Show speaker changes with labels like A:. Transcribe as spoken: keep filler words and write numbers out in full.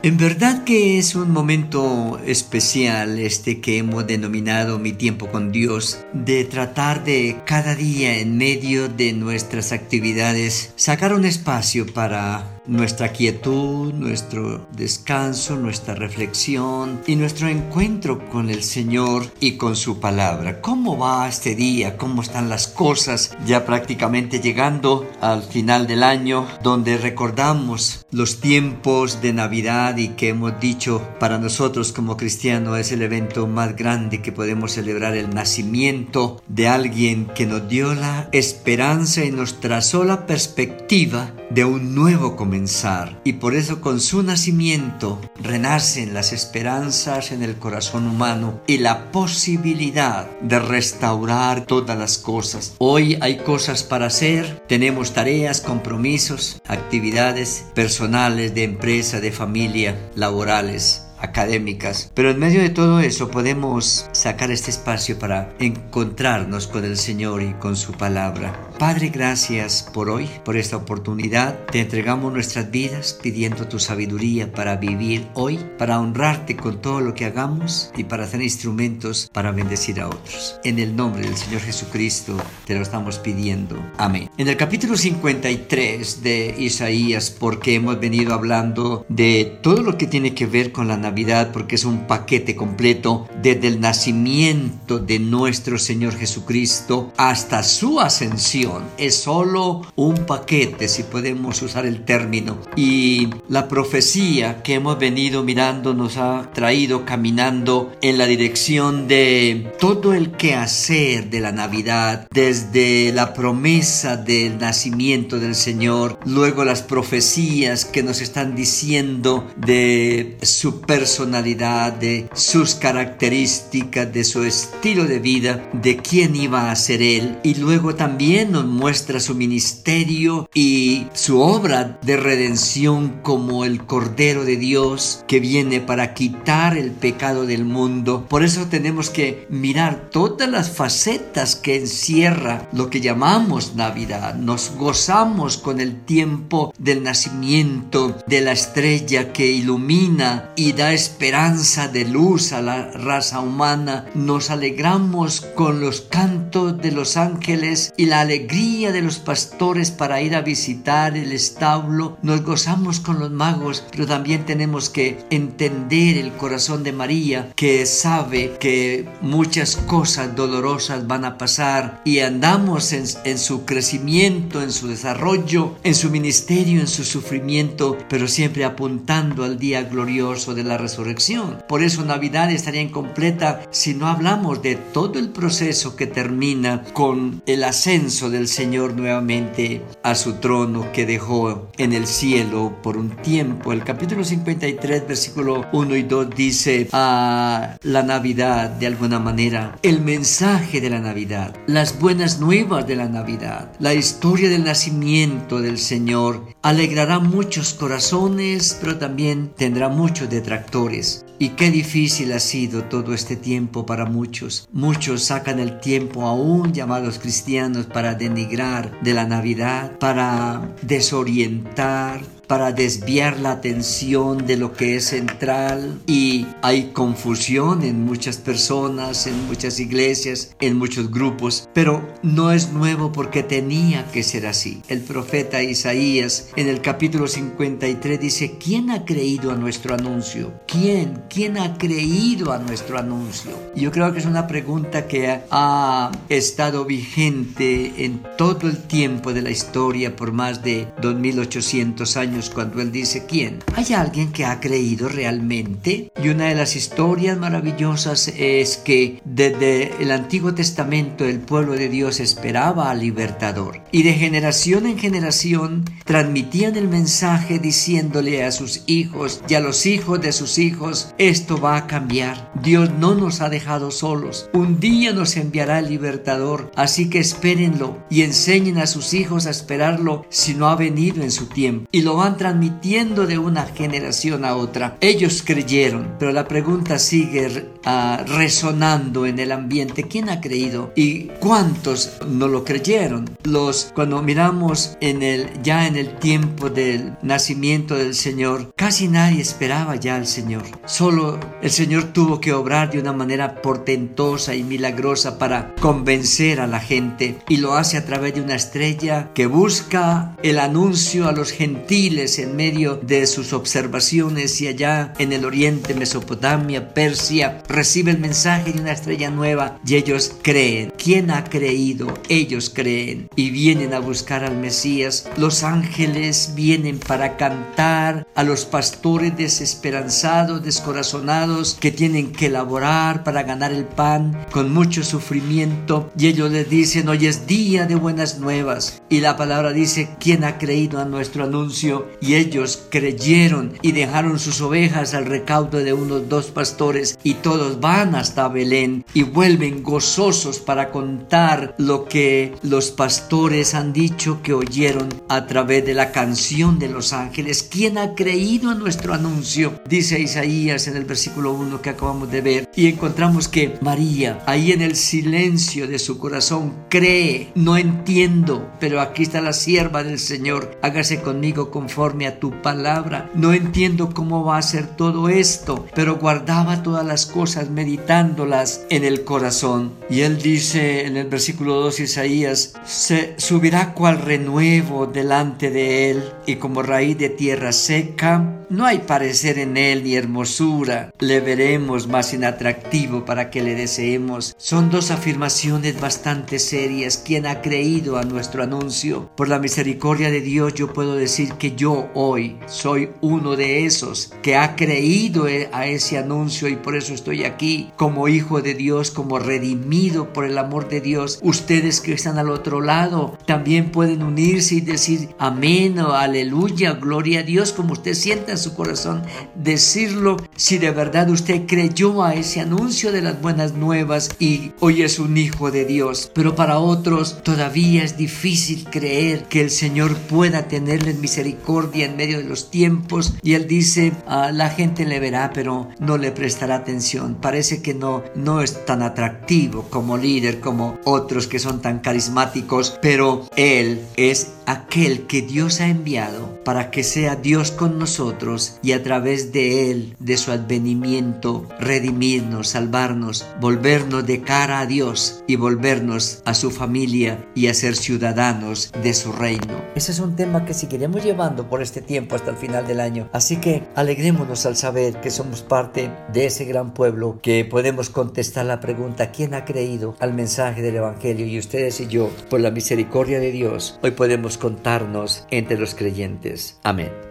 A: En verdad que es un momento especial este que hemos denominado Mi Tiempo con Dios, de tratar de cada día en medio de nuestras actividades sacar un espacio para nuestra quietud, nuestro descanso, nuestra reflexión y nuestro encuentro con el Señor y con su palabra. ¿Cómo va este día? ¿Cómo están las cosas? Ya prácticamente llegando al final del año, donde recordamos los tiempos de Navidad y que hemos dicho para nosotros como cristianos es el evento más grande que podemos celebrar, el nacimiento de alguien que nos dio la esperanza y nos trazó la perspectiva de un nuevo comenzar, y por eso con su nacimiento renacen las esperanzas en el corazón humano y la posibilidad de restaurar todas las cosas. Hoy hay cosas para hacer, tenemos tareas, compromisos, actividades personales, de empresa, de familia, laborales, académicas, pero en medio de todo eso podemos sacar este espacio para encontrarnos con el Señor y con su palabra. Padre, gracias por hoy, por esta oportunidad. Te entregamos nuestras vidas pidiendo tu sabiduría para vivir hoy, para honrarte con todo lo que hagamos y para ser instrumentos para bendecir a otros. En el nombre del Señor Jesucristo te lo estamos pidiendo. Amén. En el capítulo cincuenta y tres de Isaías, porque hemos venido hablando de todo lo que tiene que ver con la Navidad, porque es un paquete completo desde el nacimiento de nuestro Señor Jesucristo hasta su ascensión. Es solo un paquete, si podemos usar el término, y la profecía que hemos venido mirando nos ha traído caminando en la dirección de todo el quehacer de la Navidad, desde la promesa del nacimiento del Señor, luego las profecías que nos están diciendo de su personalidad, de sus características, de su estilo de vida, de quién iba a ser Él, y luego también nos muestra su ministerio y su obra de redención como el Cordero de Dios que viene para quitar el pecado del mundo. Por eso tenemos que mirar todas las facetas que encierra lo que llamamos Navidad. Nos gozamos con el tiempo del nacimiento de la estrella que ilumina y da esperanza de luz a la raza humana. Nos alegramos con los cantos de los ángeles y la alegría de los pastores para ir a visitar el establo. Nos gozamos con los magos, pero también tenemos que entender el corazón de María, que sabe que muchas cosas dolorosas van a pasar, y andamos en, en su crecimiento, en su desarrollo, en su ministerio, en su sufrimiento, pero siempre apuntando al día glorioso de la resurrección. Por eso Navidad estaría incompleta si no hablamos de todo el proceso que termina con el ascenso del Señor nuevamente a su trono que dejó en el cielo por un tiempo. El capítulo cincuenta y tres, versículo uno y dos dice a la Navidad, de alguna manera, el mensaje de la Navidad, las buenas nuevas de la Navidad, la historia del nacimiento del Señor alegrará muchos corazones, pero también tendrá muchos detractores. Y qué difícil ha sido todo este tiempo para muchos. Muchos sacan el tiempo, aún llamados cristianos, para denigrar de la Navidad, para desorientar, para desviar la atención de lo que es central, y hay confusión en muchas personas, en muchas iglesias, en muchos grupos, pero no es nuevo porque tenía que ser así. El profeta Isaías en el capítulo cincuenta y tres dice: ¿quién ha creído a nuestro anuncio? ¿Quién? ¿Quién ha creído a nuestro anuncio? Yo creo que es una pregunta que ha estado vigente en todo el tiempo de la historia por más de dos mil ochocientos años, cuando él dice ¿quién? ¿Hay alguien que ha creído realmente? Y una de las historias maravillosas es que desde el Antiguo Testamento el pueblo de Dios esperaba al libertador, y de generación en generación transmitían el mensaje diciéndole a sus hijos y a los hijos de sus hijos: esto va a cambiar, Dios no nos ha dejado solos, un día nos enviará el libertador, así que espérenlo y enseñen a sus hijos a esperarlo si no ha venido en su tiempo. Y lo van van transmitiendo de una generación a otra. Ellos creyeron, pero la pregunta sigue uh, resonando en el ambiente. ¿Quién ha creído? ¿Y cuántos no lo creyeron? Los, cuando miramos en el, ya en el tiempo del nacimiento del Señor, casi nadie esperaba ya al Señor. Solo el Señor tuvo que obrar de una manera portentosa y milagrosa para convencer a la gente, y lo hace a través de una estrella que busca el anuncio a los gentiles en medio de sus observaciones, y allá en el oriente, Mesopotamia, Persia, recibe el mensaje de una estrella nueva y ellos creen. ¿Quién ha creído? Ellos creen y vienen a buscar al Mesías. Los ángeles vienen para cantar a los pastores desesperanzados, descorazonados, que tienen que laborar para ganar el pan con mucho sufrimiento, y ellos les dicen: hoy es día de buenas nuevas. Y la palabra dice: ¿quién ha creído a nuestro anuncio? Y ellos creyeron y dejaron sus ovejas al recaudo de unos dos pastores, y todos van hasta Belén y vuelven gozosos para contar lo que los pastores han dicho que oyeron a través de la canción de los ángeles. ¿Quién ha creído a nuestro anuncio? Dice Isaías en el versículo uno que acabamos de ver, y encontramos que María, ahí en el silencio de su corazón, cree. No entiendo, pero aquí está la sierva del Señor, hágase conmigo conforme a tu palabra. No entiendo cómo va a ser todo esto, pero guardaba todas las cosas, meditándolas en el corazón. Y él dice en el versículo dos, Isaías: se subirá cual renuevo delante de él, y como raíz de tierra seca. No hay parecer en él ni hermosura, le veremos más inatractivo para que le deseemos. Son dos afirmaciones bastante serias. ¿Quién ha creído a nuestro anuncio? Por la misericordia de Dios, yo puedo decir que yo hoy soy uno de esos que ha creído a ese anuncio, y por eso estoy aquí como hijo de Dios, como redimido por el amor de Dios. Ustedes que están al otro lado también pueden unirse y decir amén o aleluya, gloria a Dios, como usted sienta en su corazón, decirlo si de verdad usted creyó a ese anuncio de las buenas nuevas y hoy es un hijo de Dios. Pero para otros todavía es difícil creer que el Señor pueda tenerles misericordia en medio de los tiempos, y él dice: ah, la gente le verá pero no le prestará atención, parece que no, no es tan atractivo como líder como otros que son tan carismáticos, pero él es aquel que Dios ha enviado para que sea Dios con nosotros, y a través de él, de su advenimiento, redimirnos, salvarnos, volvernos de cara a Dios y volvernos a su familia y a ser ciudadanos de su reino. Ese es un tema que seguiremos llevando por este tiempo hasta el final del año, así que alegrémonos al saber que somos parte de ese gran pueblo, que podemos contestar la pregunta: ¿quién ha creído al mensaje del Evangelio? Y ustedes y yo, por la misericordia de Dios, hoy podemos contarnos entre los creyentes. Amén.